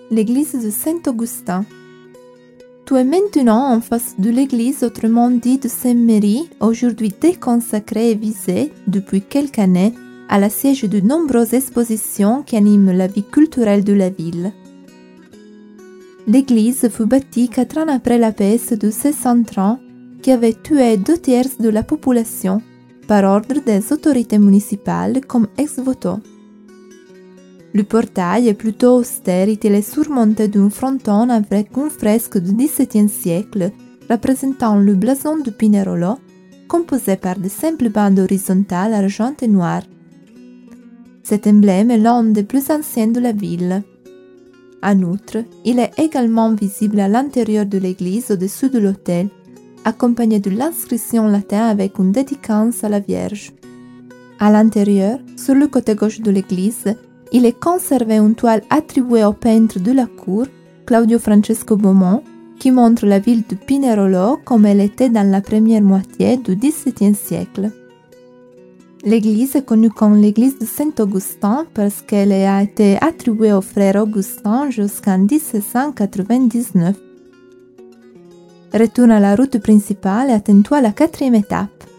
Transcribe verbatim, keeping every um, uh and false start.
l'église de Saint-Augustin. Tu es maintenant en face de l'église autrement dit de Saint-Méry, aujourd'hui déconsacrée et visée, depuis quelques années, à la siège de nombreuses expositions qui animent la vie culturelle de la ville. L'église fut bâtie quatre ans après la peste de seize cent trente qui avait tué deux tiers de la population, par ordre des autorités municipales comme ex voto. Le portail est plutôt austère et il est surmonté d'un fronton avec une fresque du dix-septième siècle représentant le blason de Pinerolo, composé par de simples bandes horizontales argent et noir. Cet emblème est l'un des plus anciens de la ville. En outre, il est également visible à l'intérieur de l'église au-dessus de l'autel, accompagné de l'inscription latine avec une dédicace à la Vierge. À l'intérieur, sur le côté gauche de l'église, il est conservé une toile attribuée au peintre de la cour, Claudio Francesco Beaumont, qui montre la ville de Pinerolo comme elle était dans la première moitié du dix-septième siècle. L'église est connue comme l'église de Saint-Augustin parce qu'elle a été attribuée au frère Augustin jusqu'en dix-sept cent quatre-vingt-dix-neuf. Retourne à la route principale et attends-toi à la quatrième étape.